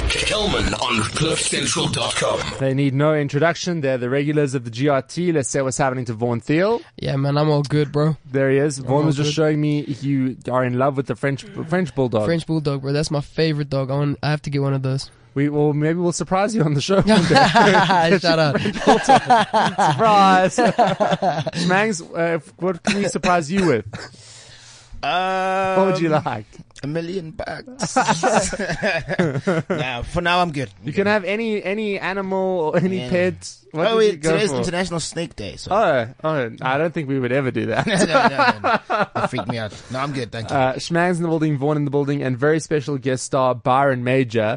Kelman on CliffCentral.com. They need no introduction. They're the regulars of the GRT. Let's say what's happening to Vaughan Thiel. Yeah, man, I'm all good, bro. There he is. Vaughan was just showing me you are in love with the French Bulldog. French Bulldog, bro. That's my favorite dog. I have to get one of those. Maybe we'll surprise you on the show. Shut up. Surprise. Schmangs, what can we surprise you with? What would you like? $1 million. Nah, for now I'm good. You can have any animal or any pet. Today's International Snake Day. So. Oh, I don't think we would ever do that. No. That freaked me out. No, I'm good. Thank you. Schmangs in the building, Vaughan in the building, and very special guest star Byron Major.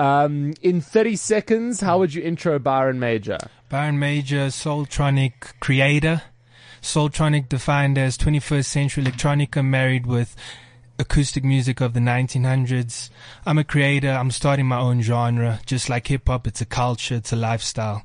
In 30 seconds, how would you intro Byron Major? Byron Major, Soultronic creator. Soultronic defined as 21st century electronica married with acoustic music of the 1900s. I'm a creator. I'm starting my own genre. Just like hip hop, it's a culture, it's a lifestyle.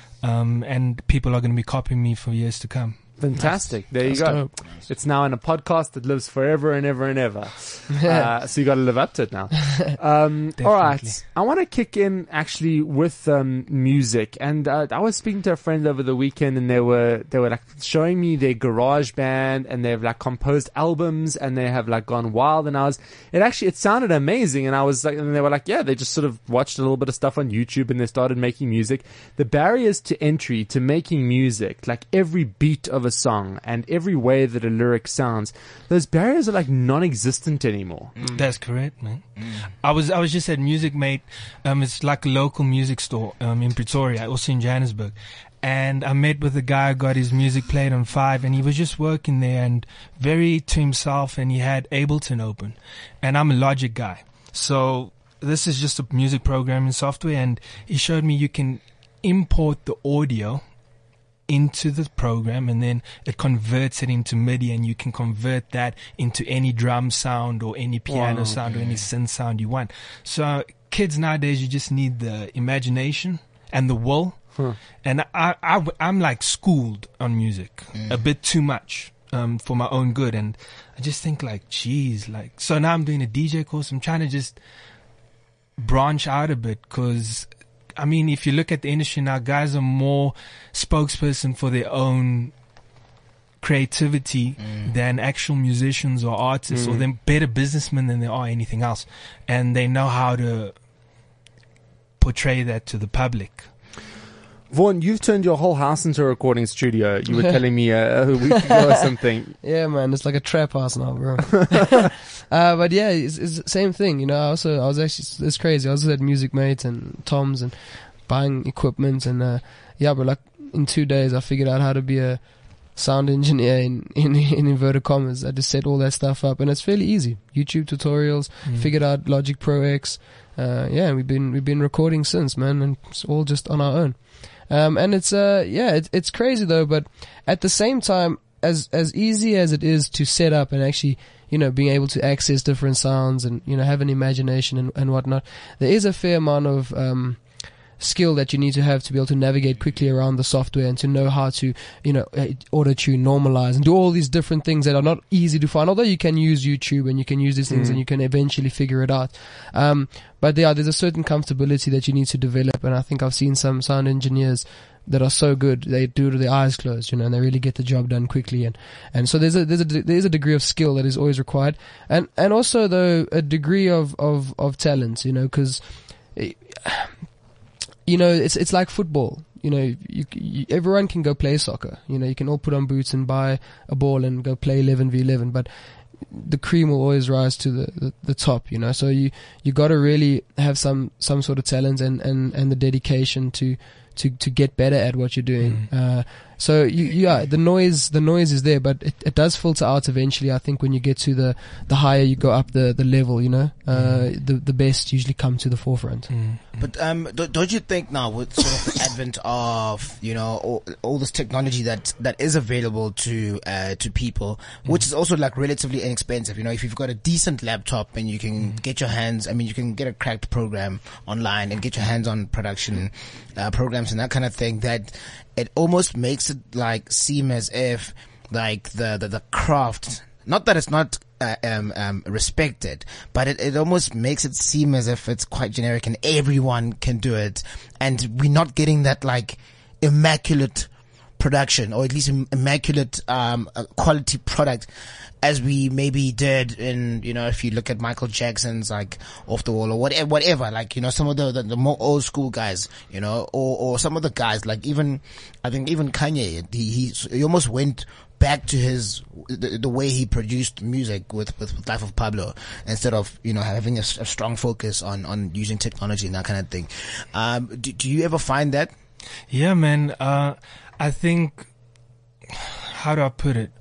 And people are going to be copying me for years to come. Fantastic. There you go. Dope. It's now in a podcast that lives forever and ever and ever. So you got to live up to it now. All right. I want to kick in actually with music. And I was speaking to a friend over the weekend, and they were like showing me their garage band, and they've like composed albums, and they have like gone wild. And it sounded amazing. And I was like, and they were like, yeah, they just sort of watched a little bit of stuff on YouTube, and they started making music. The barriers to entry to making music, like every beat of a song and every way that a lyric sounds, those barriers are like non-existent anymore. That's correct, man. I was just at Music Mate. It's like a local music store in Pretoria, also in Johannesburg. And I met with a guy who got his music played on 5, and he was just working there and very to himself, and he had Ableton open. And I'm a Logic guy. So this is just a music programming software, and he showed me you can import the audio into the program, and then it converts it into MIDI, and you can convert that into any drum sound or any piano sound or any synth sound you want. So kids nowadays, you just need the imagination and the will. And I'm like schooled on music a bit too much for my own good, and I just think like, geez, like, so now I'm doing a DJ course. I'm trying to just branch out a bit, because I mean, if you look at the industry now, guys are more spokesperson for their own creativity than actual musicians or artists, or they're better businessmen than they are anything else. And they know how to portray that to the public. Vaughan, you've turned your whole house into a recording studio. You were telling me a week ago or something. Yeah, man, it's like a trap house now, bro. But yeah, it's the same thing, you know. I was actually, it's crazy. I was at Music Mate and Tom's and buying equipment, and yeah, but like in 2 days I figured out how to be a sound engineer in inverted commas. I just set all that stuff up, and it's fairly easy. YouTube tutorials, figured out Logic Pro X. Yeah, we've been recording since, man, and it's all just on our own. And it's crazy though, but at the same time, as easy as it is to set up and actually, you know, being able to access different sounds and, you know, have an imagination and whatnot, there is a fair amount of skill that you need to have to be able to navigate quickly around the software and to know how to, you know, auto-tune, normalize, and do all these different things that are not easy to find, although you can use YouTube and you can use these things and you can eventually figure it out. But there's a certain comfortability that you need to develop, and I think I've seen some sound engineers that are so good, they do it with their eyes closed, you know, and they really get the job done quickly. And so there's a degree of skill that is always required. And also though, a degree of talent, you know, because, you know, it's like football. You know, everyone can go play soccer. You know, you can all put on boots and buy a ball and go play 11v11, but the cream will always rise to the top, you know. So you got to really have some sort of talent and the dedication to get better at what you're doing. So the noise is there, but it does filter out eventually. I think when you get to the higher you go up the level, you know, the best usually come to the forefront. But don't you think now, with sort of the advent of, you know, all this technology that is available to people, which is also like relatively inexpensive, you know, if you've got a decent laptop and you can get your hands, I mean, you can get a cracked program online and get your hands on production programs and that kind of thing, that it almost makes it like seem as if like the craft, not that it's not respected, but it almost makes it seem as if it's quite generic and everyone can do it, and we're not getting that like immaculate production, or at least immaculate quality product as we maybe did in, you know, if you look at Michael Jackson's like Off the Wall or whatever, like, you know, some of the more old school guys, you know, or some of the guys, like I think even Kanye, he almost went back to the way he produced music with Life of Pablo, instead of, you know, having a strong focus on using technology and that kind of thing. Do you ever find that? Yeah, man. I think, how do I put it?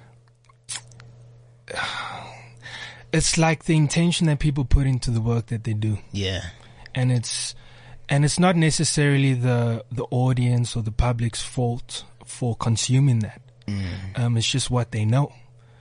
It's like the intention that people put into the work that they do. Yeah. And it's not necessarily the audience or the public's fault for consuming that. It's just what they know.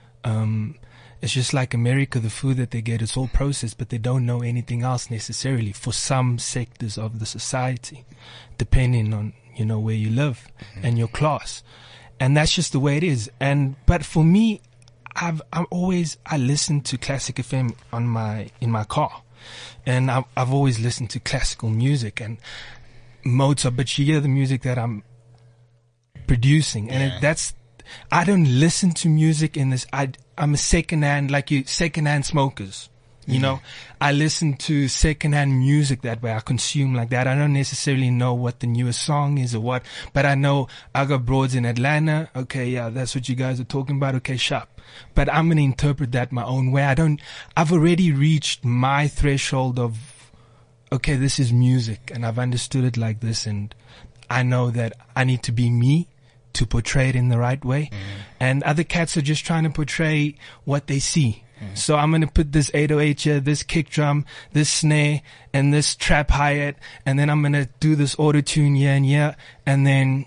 It's just like America, the food that they get, it's all processed, but they don't know anything else necessarily for some sectors of the society, depending on, you know, where you live and your class. And that's just the way it is. But for me, I listen to Classic FM in my car, and I've always listened to classical music and Mozart, but you hear the music that I'm producing, and I don't listen to music in this. I'm a secondhand smokers. You know, I listen to secondhand music that way. I consume like that. I don't necessarily know what the newest song is or what, but I know I got broads in Atlanta. Okay, yeah, that's what you guys are talking about. Okay, sharp. But I'm going to interpret that my own way. I've already reached my threshold of, okay, this is music, and I've understood it like this, and I know that I need to be me to portray it in the right way. And other cats are just trying to portray what they see. So I'm going to put this 808 here, this kick drum, this snare, and this trap hi-hat, and then I'm going to do this auto-tune here and here, and then,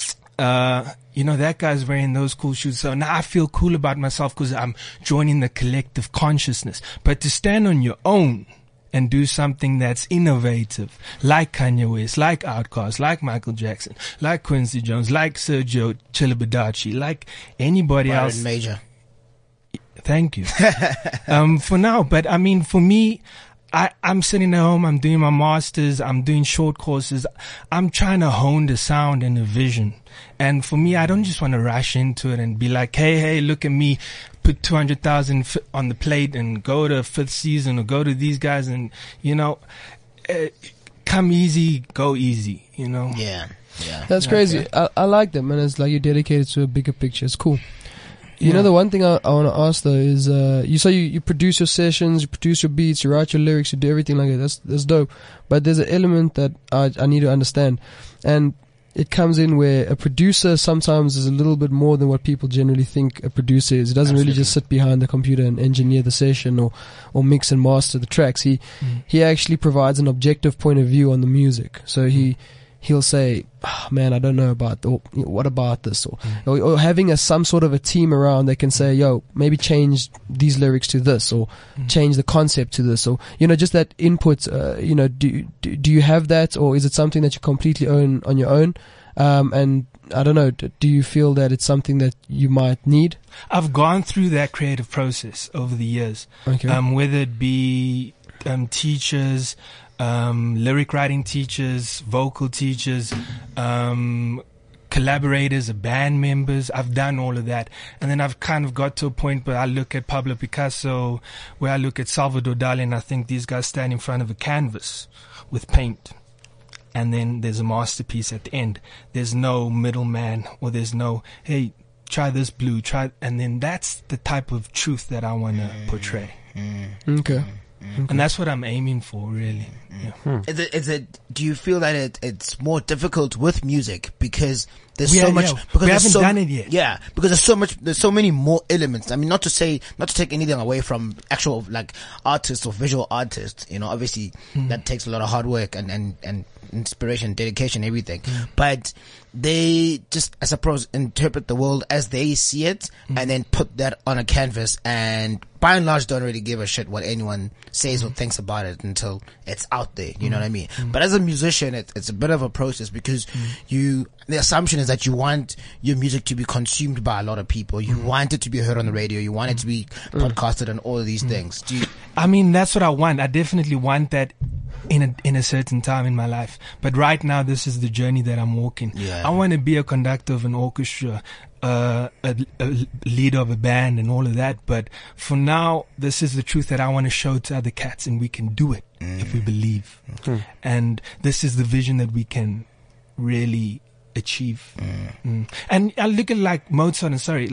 you know, that guy's wearing those cool shoes. So now I feel cool about myself because I'm joining the collective consciousness. But to stand on your own and do something that's innovative, like Kanye West, like Outkast, like Michael Jackson, like Quincy Jones, like Sergio Chilibadachi, like anybody Byron else. Major. Thank you. For now, but I mean, for me, I'm sitting at home, I'm doing my masters, I'm doing short courses, I'm trying to hone the sound and the vision. And for me, I don't just want to rush into it and be like, hey, look at me, put 200,000 on the plate and go to fifth season or go to these guys and, you know, come easy, go easy, you know? Yeah. That's crazy. I like that, man. It's like you're dedicated to a bigger picture. It's cool. You know, the one thing I want to ask though is, you produce your sessions, you produce your beats, you write your lyrics, you do everything like that. That's dope. But there's an element that I need to understand. And it comes in where a producer sometimes is a little bit more than what people generally think a producer is. He doesn't really just sit behind the computer and engineer the session or mix and master the tracks. He actually provides an objective point of view on the music. So he'll say, man, I don't know about, or what about this? Or having some sort of a team around that can say, yo, maybe change these lyrics to this, or change the concept to this, or, you know, just that input, you know, do you have that, or is it something that you completely own on your own? And I don't know, do you feel that it's something that you might need? I've gone through that creative process over the years. Okay. Whether it be, teachers, lyric writing teachers, vocal teachers, collaborators, band members. I've done all of that. And then I've kind of got to a point where I look at Pablo Picasso, where I look at Salvador Dali, and I think these guys stand in front of a canvas with paint. And then there's a masterpiece at the end. There's no middleman, or there's no, hey, try this blue, and then that's the type of truth that I want to portray. Okay. And that's what I'm aiming for, really. Yeah. Do you feel that it's more difficult with music because there's We because haven't done it yet. Yeah, because there's so many more elements. I mean, not to take anything away from actual like artists or visual artists. You know, obviously that takes a lot of hard work and inspiration, dedication, everything. But they just, I suppose, interpret the world as they see it and then put that on a canvas, and by and large don't really give a shit what anyone says or thinks about it until it's out there. You know what I mean? But as a musician, it's a bit of a process, because the assumption is that you want your music to be consumed by a lot of people. You want it to be heard on the radio. You want it to be podcasted and all of these things. I mean, that's what I want. I definitely want that in a certain time in my life. But right now, this is the journey that I'm walking. Yeah. I want to be a conductor of an orchestra, a leader of a band and all of that. But for now, this is the truth that I want to show to other cats, and we can do it if we believe. And this is the vision that we can really achieve. And I look at like Mozart,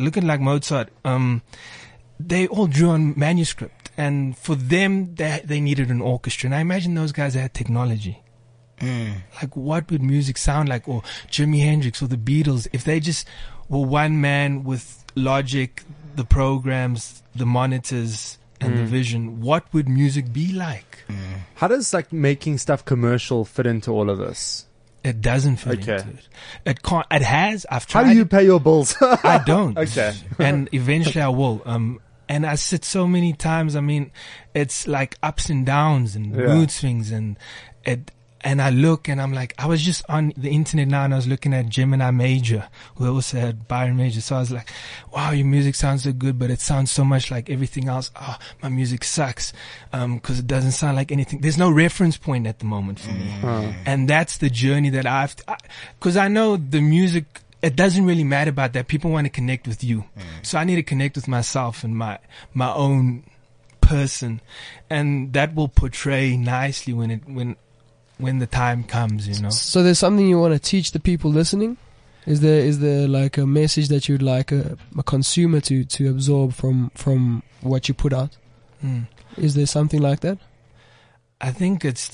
they all drew on manuscript. And for them, they needed an orchestra. And I imagine those guys had technology. Like, what would music sound like? Or Jimi Hendrix or the Beatles, if they just were one man with Logic, the programs, the monitors, and the vision, what would music be like? How does like making stuff commercial fit into all of this? It doesn't fit into it. It can't. It has. I've tried. How do you pay your bills? I don't. Okay. And eventually I will. And I sit so many times. I mean, it's like ups and downs and mood swings, and I look and I'm like, I was just on the internet now and I was looking at Gemini Major, who also had Byron Major. So I was like, wow, your music sounds so good, but it sounds so much like everything else. Oh, my music sucks. 'Cause it doesn't sound like anything. There's no reference point at the moment for me. And that's the journey that 'cause I know the music, it doesn't really matter about that. People want to connect with you. So I need to connect with myself and my own person. And that will portray nicely when the time comes, you know. So there's something you want to teach the people listening? Is there like a message that you'd like a consumer to absorb from what you put out? Is there something like that? I think it's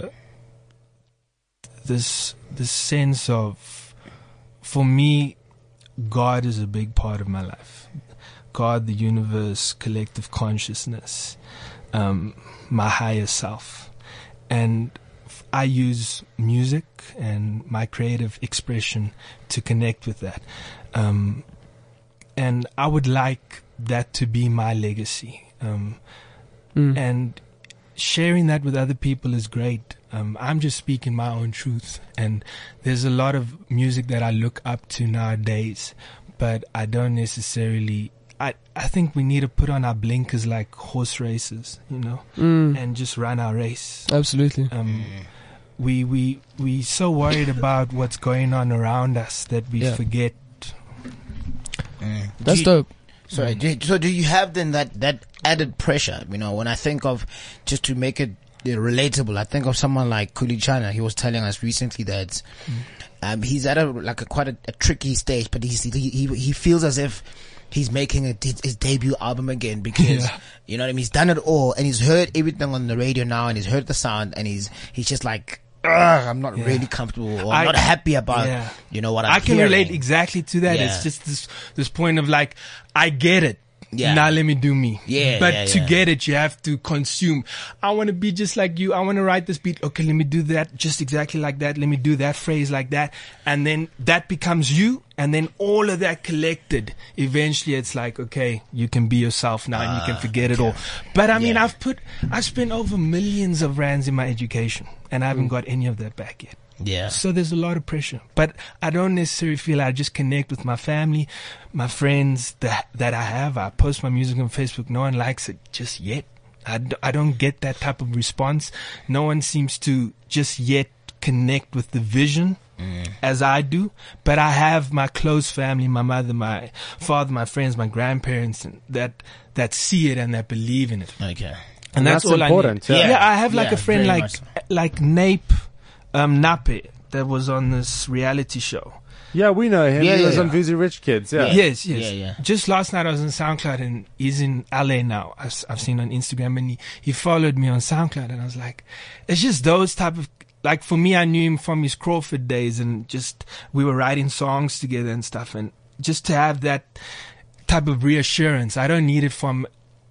this sense of, for me, God is a big part of my life. God, the universe, collective consciousness, my higher self. And I use music and my creative expression to connect with that. And I would like that to be my legacy. And sharing that with other people is great. I'm just speaking my own truth. And there's a lot of music that I look up to nowadays, but I don't necessarily... I think we need to put on our blinkers like horse races, you know, and just run our race. Absolutely. We so worried about what's going on around us that we forget. That's dope. Sorry. So do you have then that added pressure? You know, when I think of, just to make it relatable, I think of someone like Kuli Chana. He was telling us recently that he's at quite a tricky stage, but he feels as if he's making his debut album again, because you know what I mean, he's done it all and he's heard everything on the radio now and he's heard the sound and he's just like, I'm not really comfortable, or I'm not happy about you know what I'm I can hearing. relate exactly to that. It's just this point of like, I get it. Now let me do me. But to get it, you have to consume. I want to be just like you. I want to write this beat. Okay, let me do that just exactly like that. Let me do that phrase like that. And then that becomes you. And then all of that collected, eventually it's like, okay, you can be yourself now and you can forget it all. But I mean, I spent over millions of rands in my education and I haven't got any of that back yet. Yeah. So there's a lot of pressure, but I don't necessarily feel I just connect with my family, my friends that I have. I post my music on Facebook. No one likes it just yet. I don't get that type of response. No one seems to just yet connect with the vision as I do. But I have my close family, my mother, my father, my friends, my grandparents, and that see it and that believe in it. Okay. And that's all important. I need. Yeah, I have like a friend very like Nape. Nape, that was on this reality show. Yeah, we know him. He was on Vuzi Rich Kids. Yeah. Yes. Yeah. Just last night I was on SoundCloud and he's in LA now. I've seen on Instagram and he followed me on SoundCloud and I was like, it's just those type of, like for me, I knew him from his Crawford days and just, we were writing songs together and stuff, and just to have that type of reassurance, I don't need it from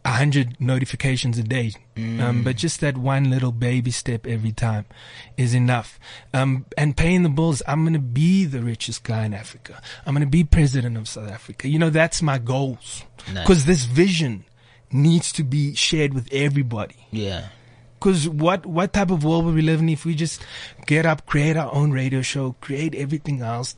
100 notifications a day. But just that one little baby step every time is enough. And paying the bills. I'm going to be the richest guy in Africa. I'm going to be president of South Africa. You know, that's my goals. Because this vision needs to be shared with everybody. Yeah. Because what type of world would we live in if we just get up, create our own radio show, create everything else,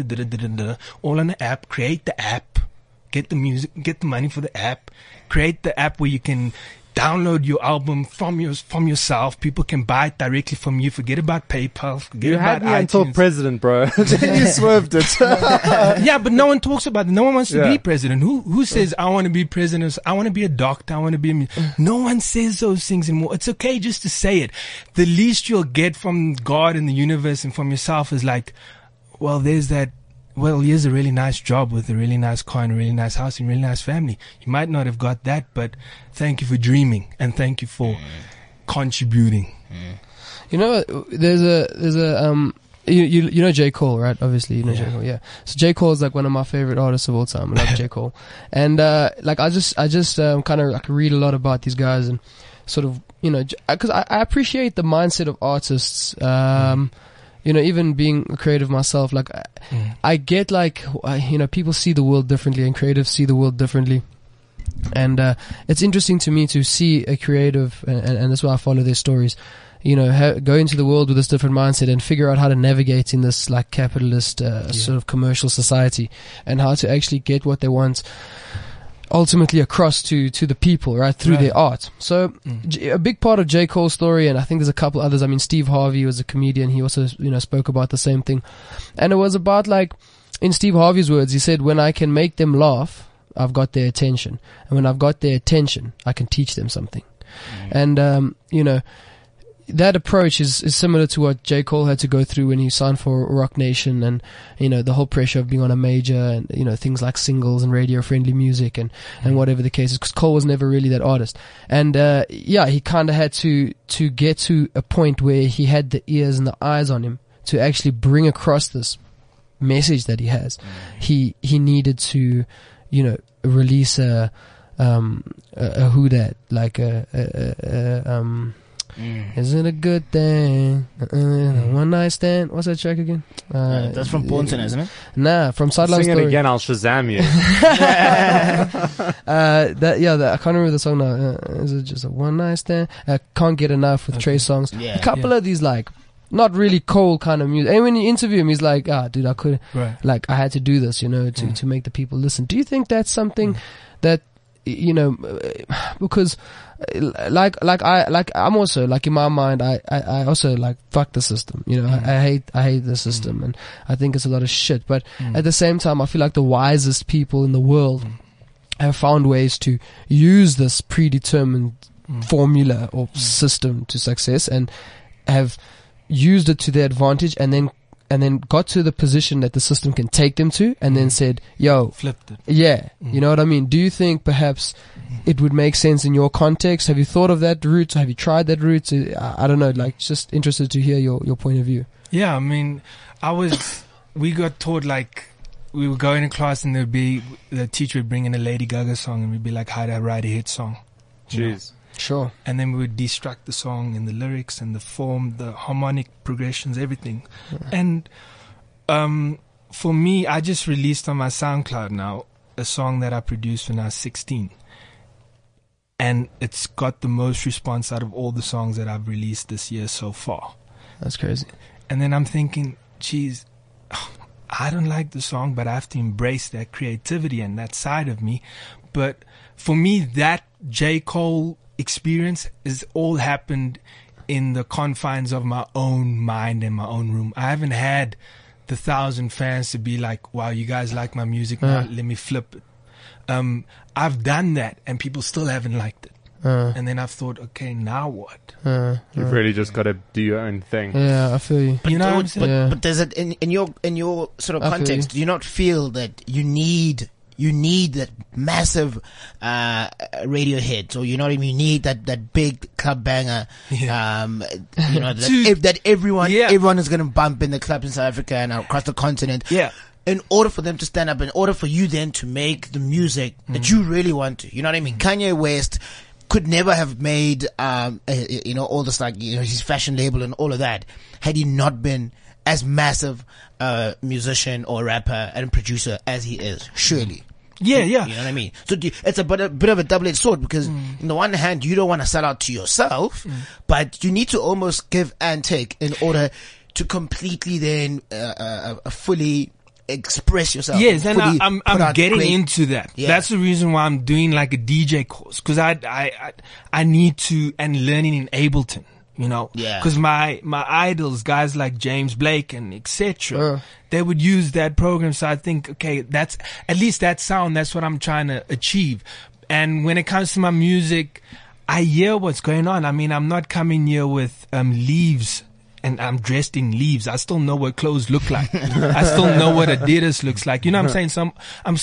all on the app, create the app, get the music, get the money for the app, create the app where you can download your album from yourself. People can buy it directly from you. Forget about PayPal. Forget You about had me iTunes. until president, bro. You swerved it. Yeah, but no one talks about it. No one wants to be president. Who says I want to be president? I want to be a doctor. I want to be no one says those things anymore. It's okay just to say it. The least you'll get from God and the universe and from yourself is like, well, here's a really nice job with a really nice car and a really nice house and a really nice family. You might not have got that, but thank you for dreaming and thank you for contributing. You know, there's a you know J. Cole, right? Obviously, you know J. Cole, yeah. So J. Cole is like one of my favorite artists of all time. I love J. Cole, and like I just kind of like read a lot about these guys and sort of, you know, because I appreciate the mindset of artists. You know, even being a creative myself, like I get like, you know, people see the world differently and creatives see the world differently. And it's interesting to me to see a creative, and that's why I follow their stories, you know, go into the world with this different mindset and figure out how to navigate in this like capitalist sort of commercial society, and how to actually get what they want ultimately across to the people, right, through their art. So a big part of J. Cole's story, and I think there's a couple others. I mean, Steve Harvey was a comedian. He also, you know, spoke about the same thing. And it was about like, in Steve Harvey's words, he said, when I can make them laugh, I've got their attention. And when I've got their attention, I can teach them something. And, you know, that approach is similar to what J. Cole had to go through when he signed for Rock Nation, and, you know, the whole pressure of being on a major, and, you know, things like singles and radio friendly music and whatever the case is, because Cole was never really that artist. And, yeah, he kind of had to get to a point where he had the ears and the eyes on him to actually bring across this message that he has. He needed to, you know, release a who that, like isn't it a good thing? One night stand. What's that track again? That's from Ponton, isn't it? Nah, from Sideline Sing Story. it again, I'll Shazam you. I can't remember the song now. Is it just a one night stand? Can't Get Enough with Trey Songz. Yeah. A couple of these like not really cold kind of music. And when you interview him, he's like, dude, I couldn't. Right. Like, I had to do this, you know, to make the people listen. Do you think that's something that, you know, because I'm also like, in my mind, I also like, fuck the system, you know, I hate the system, and I think it's a lot of shit. But at the same time, I feel like the wisest people in the world have found ways to use this predetermined formula or system to success, and have used it to their advantage, and then got to the position that the system can take them to, and then said, yo, Flipped it. yeah, you know what I mean? Do you think perhaps it would make sense in your context? Have you thought of that route? Have you tried that route? I don't know, like, just interested to hear your point of view. Yeah, I mean, we got taught, like, we would go into class and the teacher would bring in a Lady Gaga song, and we'd be like, how to write a hit song. Jeez. Sure. And then we would destruct the song and the lyrics and the form, the harmonic progressions, everything. And for me, I just released on my SoundCloud now a song that I produced when I was 16. And it's got the most response out of all the songs that I've released this year so far. That's crazy. And then I'm thinking, geez, I don't like the song, but I have to embrace that creativity and that side of me. But for me, that J. Cole experience is all happened in the confines of my own mind and my own room. I haven't had the 1,000 fans to be like, wow, you guys like my music now, let me flip it. I've done that and people still haven't liked it. And then I've thought, okay, now what? You've really just got to do your own thing. Yeah, I feel you. You know what I'm saying? But does it in your sort of I feel context? Do you not feel that you need that massive radio hit, or you know what I mean? You need that big club banger. You know that everyone is gonna bump in the clubs in South Africa and across the continent. Yeah. in order for them to stand up, in order for you then to make the music that you really want to. You know what I mean? Kanye West could never have made, all this, like, his fashion label and all of that had he not been as massive a musician or rapper and producer as he is, surely. Yeah. You know what I mean? So it's a bit of a double-edged sword, because on the one hand, you don't want to sell out to yourself, but you need to almost give and take in order to completely then fully express yourself. Yes, and I'm getting into that. Yeah. That's the reason why I'm doing like a DJ course, because I need to, and learning in Ableton. Yeah. Because my idols, guys like James Blake and etc., they would use that program. So I think, okay, that's at least that sound. That's what I'm trying to achieve. And when it comes to my music, I hear what's going on. I mean, I'm not coming here with Leaves and I'm dressed in leaves. I still know what clothes look like. I still know what Adidas looks like. You know what I'm saying?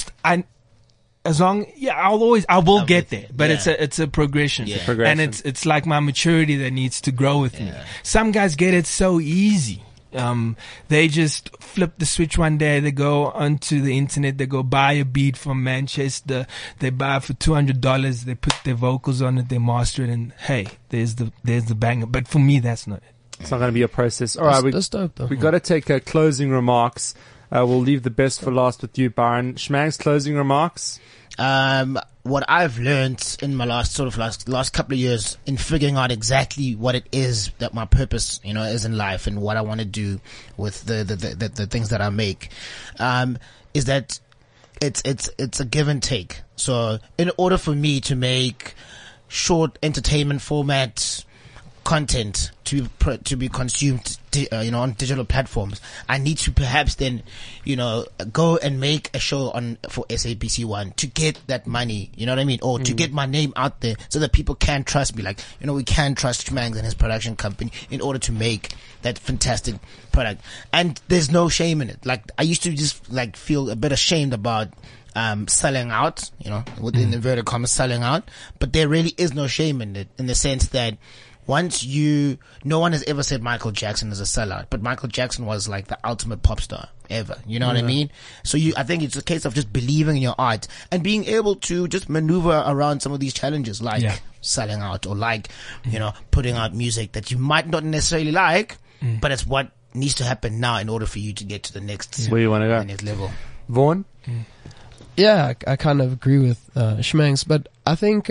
I will get there, but it's a progression. Yeah. Progression. And it's like my maturity that needs to grow with me. Some guys get it so easy. They just flip the switch one day, they go onto the internet, they go buy a beat from Manchester, they buy it for $200, they put their vocals on it, they master it, and hey, there's the banger. But for me, that's not it. It's not going to be a process. All right, That's dope, though. we got to take closing remarks. We'll leave the best for last with you, Byron. Shmang's closing remarks. What I've learned in my last couple of years in figuring out exactly what it is that my purpose, is in life, and what I want to do with the things that I make, is that it's a give and take. So in order for me to make short entertainment format content to be consumed, on digital platforms, I need to perhaps then, go and make a show for SABC1 to get that money, you know what I mean? Or to get my name out there so that people can trust me. Like, we can trust Shmangs and his production company in order to make that fantastic product. And there's no shame in it. Like, I used to just feel a bit ashamed about selling out, within inverted commas, selling out. But there really is no shame in it, in the sense that no one has ever said Michael Jackson is a sellout, but Michael Jackson was like the ultimate pop star ever. You know what I mean? So I think it's a case of just believing in your art and being able to just maneuver around some of these challenges, like selling out, or like, putting out music that you might not necessarily like, but it's what needs to happen now in order for you to get to the next, where you want to go, the next level. Vaughn? Yeah, I kind of agree with Shmangs, but I think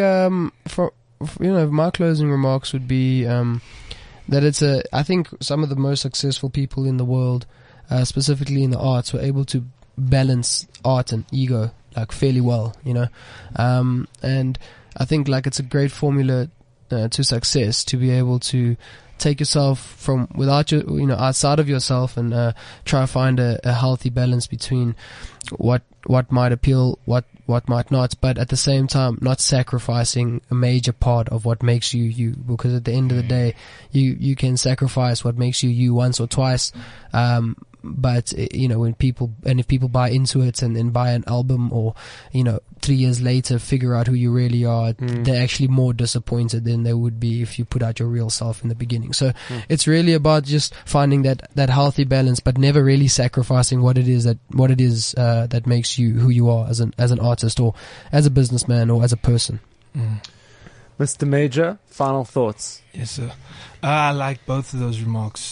my closing remarks would be that I think some of the most successful people in the world, specifically in the arts, were able to balance art and ego fairly well, and I think it's a great formula to success, to be able to take yourself from outside of yourself and try to find a healthy balance between what might appeal, what might not, but at the same time not sacrificing a major part of what makes you you, because at the end of the day you can sacrifice what makes you once or twice, but if people buy into it and then buy an album, or 3 years later figure out who you really are, they're actually more disappointed than they would be if you put out your real self in the beginning. So it's really about just finding that healthy balance, but never really sacrificing what it is that makes you who you are as an artist, or as a businessman, or as a person. Mr. Major, final thoughts. Yes, sir. I like both of those remarks.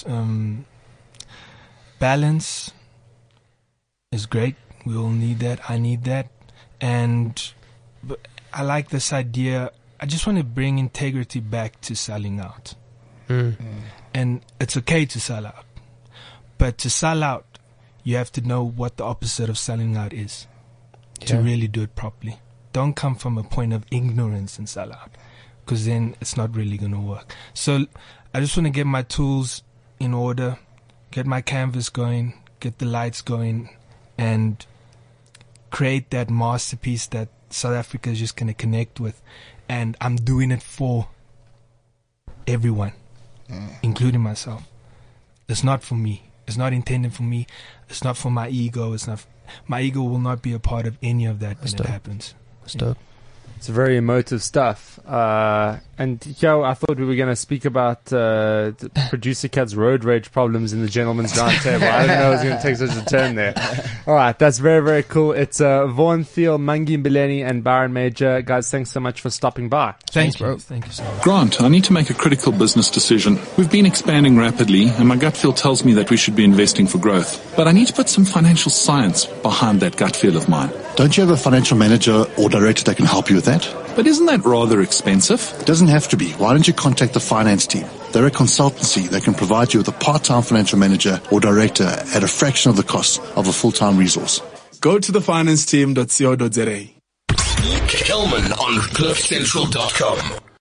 Balance is great. We all need that. I need that. But I like this idea. I just want to bring integrity back to selling out. And it's okay to sell out. But to sell out, you have to know what the opposite of selling out is to really do it properly. Don't come from a point of ignorance and sell out, because then it's not really going to work. So I just want to get my tools in order, get my canvas going, get the lights going, and create that masterpiece that South Africa is just going to connect with. And I'm doing it for everyone, including myself. It's not for me. It's not intended for me. It's not for my ego. My ego will not be a part of any of that when it happens. That's dope. It's very emotive stuff. And here I thought we were going to speak about producer Cat's road rage problems in the gentleman's round table. I didn't know it was going to take such a turn there. All right, that's very, very cool. It's Vaughan Thiel, Mangi Mbileni, and Byron Major. Guys, thanks so much for stopping by. Thanks, bro. Thank you so much. Grant, I need to make a critical business decision. We've been expanding rapidly, and my gut feel tells me that we should be investing for growth. But I need to put some financial science behind that gut feel of mine. Don't you have a financial manager or director that can help you with that? But isn't that rather expensive? It doesn't have to be. Why don't you contact the finance team? They're a consultancy that can provide you with a part-time financial manager or director at a fraction of the cost of a full-time resource. Go to thefinanceteam.co.za. Kelman on CliffCentral.com.